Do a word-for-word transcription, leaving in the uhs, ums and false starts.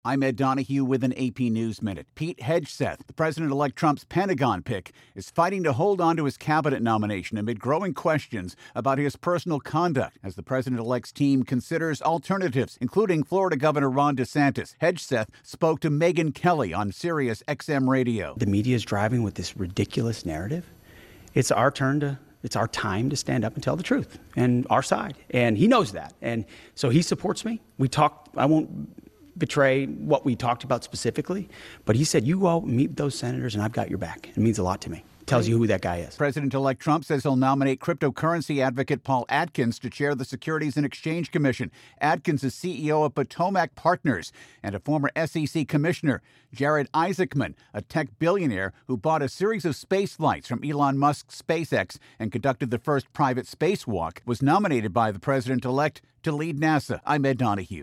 I'm Ed Donahue with an A P News Minute. Pete Hegseth, the President-elect Trump's Pentagon pick, is fighting to hold on to his cabinet nomination amid growing questions about his personal conduct as the President-elect's team considers alternatives, including Florida Governor Ron DeSantis. Hegseth spoke to Megyn Kelly on Sirius X M Radio. The media is driving with this ridiculous narrative. It's our turn to It's our time to stand up and tell the truth and our side. And he knows that. And so he supports me. We talked, I won't betray what we talked about specifically, but he said, you go meet those senators and I've got your back. It means a lot to me. Tells you who that guy is. President-elect Trump says he'll nominate cryptocurrency advocate Paul Atkins to chair the Securities and Exchange Commission. Atkins is C E O of Potomac Partners and a former S E C commissioner. Jared Isaacman, a tech billionaire who bought a series of space flights from Elon Musk's SpaceX and conducted the first private spacewalk, was nominated by the president-elect to lead NASA. I'm Ed Donahue.